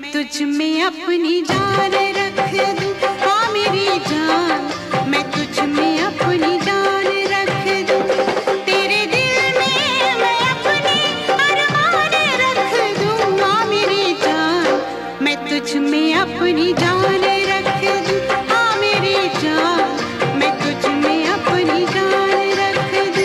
तुझ में अपनी जान रख दूं, हाँ मेरी जान, मैं तुझ में अपनी जान रख दूं। तेरे दिल में मैं अपने अरमान रख दूं, हाँ मेरी जान, मैं तुझ में अपनी जान रख दूं, हाँ मेरी जान, मैं तुझ में अपनी जान रख दूं।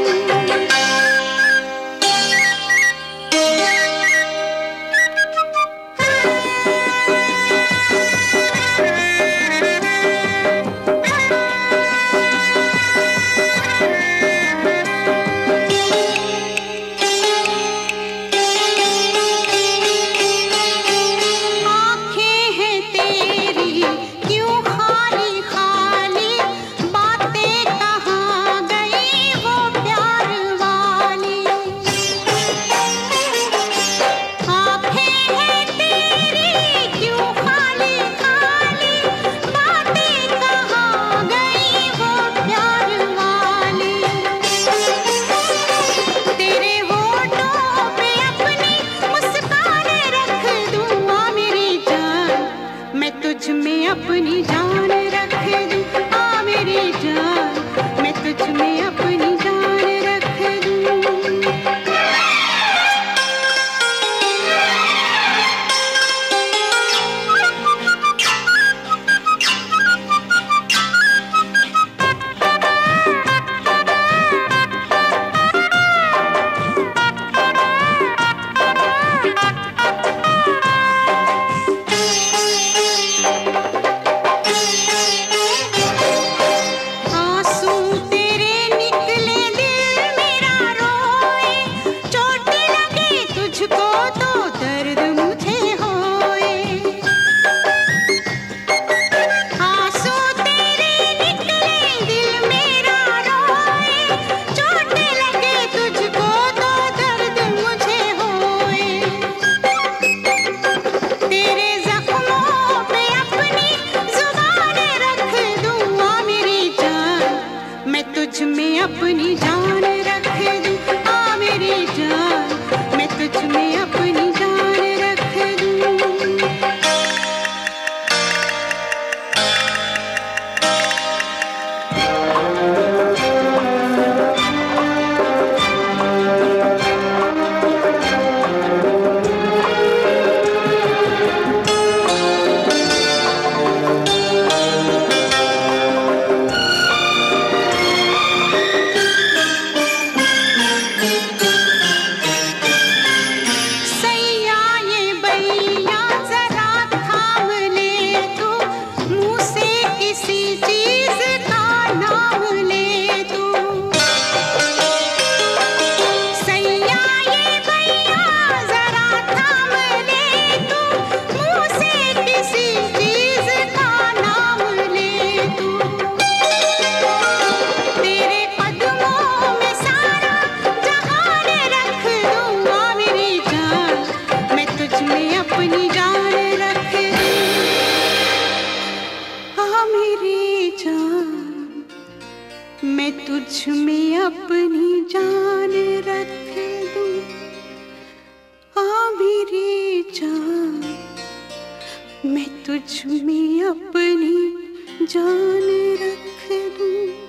तुझ में अपनी जान रख दूं, हाँ मेरी जान, मैं तुझ में अपनी जान रख दूं। तुझ में अपनी जान रख दूं, हाँ मेरी जान, मैं तुझ में अपनी जान रख दूं। मैं तुझ में अपनी जान रख दूं, हाँ मेरी जान, मैं तुझ में अपनी जान रख दूं।